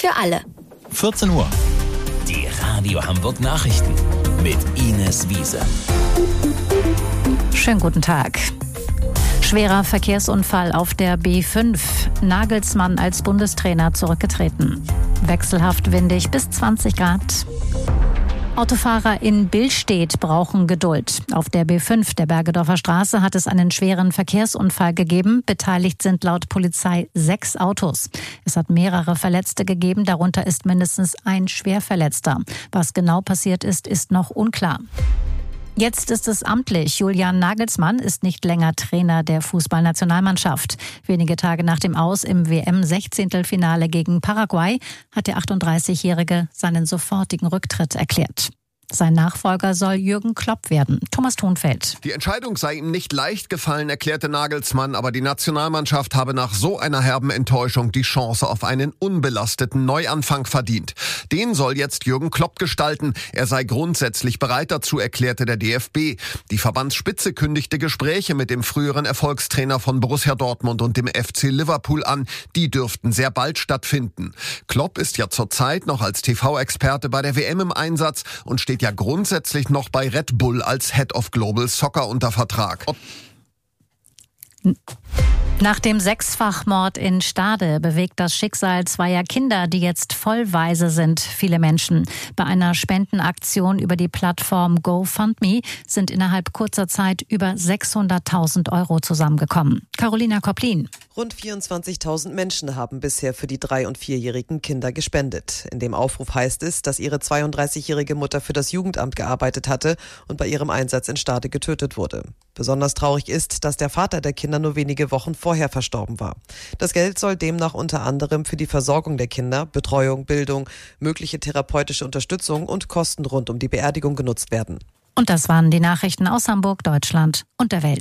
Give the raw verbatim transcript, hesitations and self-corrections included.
für alle. vierzehn Uhr. Die Radio Hamburg Nachrichten mit Ines Wiese. Schönen guten Tag. Schwerer Verkehrsunfall auf der B fünf. Nagelsmann als Bundestrainer zurückgetreten. Wechselhaft windig bis zwanzig Grad. Autofahrer in Billstedt brauchen Geduld. Auf der B fünf der Bergedorfer Straße hat es einen schweren Verkehrsunfall gegeben. Beteiligt sind laut Polizei sechs Autos. Es hat mehrere Verletzte gegeben, darunter ist mindestens ein Schwerverletzter. Was genau passiert ist, ist noch unklar. Jetzt ist es amtlich. Julian Nagelsmann ist nicht länger Trainer der Fußballnationalmannschaft. Wenige Tage nach dem Aus im W M-Sechzehntelfinale gegen Paraguay hat der achtunddreißigjährige seinen sofortigen Rücktritt erklärt. Sein Nachfolger soll Jürgen Klopp werden. Thomas Thunfeld. Die Entscheidung sei ihm nicht leicht gefallen, erklärte Nagelsmann, aber die Nationalmannschaft habe nach so einer herben Enttäuschung die Chance auf einen unbelasteten Neuanfang verdient. Den soll jetzt Jürgen Klopp gestalten. Er sei grundsätzlich bereit dazu, erklärte der D F B. Die Verbandsspitze kündigte Gespräche mit dem früheren Erfolgstrainer von Borussia Dortmund und dem F C Liverpool an. Die dürften sehr bald stattfinden. Klopp ist ja zurzeit noch als T V-Experte bei der W M im Einsatz und steht ja grundsätzlich noch bei Red Bull als Head of Global Soccer unter Vertrag. Ob Nach dem Sechsfachmord in Stade bewegt das Schicksal zweier Kinder, die jetzt vollweise sind, viele Menschen. Bei einer Spendenaktion über die Plattform GoFundMe sind innerhalb kurzer Zeit über sechshunderttausend Euro zusammengekommen. Carolina Koplin. Rund vierundzwanzigtausend Menschen haben bisher für die drei- und vierjährigen Kinder gespendet. In dem Aufruf heißt es, dass ihre zweiunddreißigjährige Mutter für das Jugendamt gearbeitet hatte und bei ihrem Einsatz in Stade getötet wurde. Besonders traurig ist, dass der Vater der Kinder nur wenige Wochen vorher verstorben war. Das Geld soll demnach unter anderem für die Versorgung der Kinder, Betreuung, Bildung, mögliche therapeutische Unterstützung und Kosten rund um die Beerdigung genutzt werden. Und das waren die Nachrichten aus Hamburg, Deutschland und der Welt.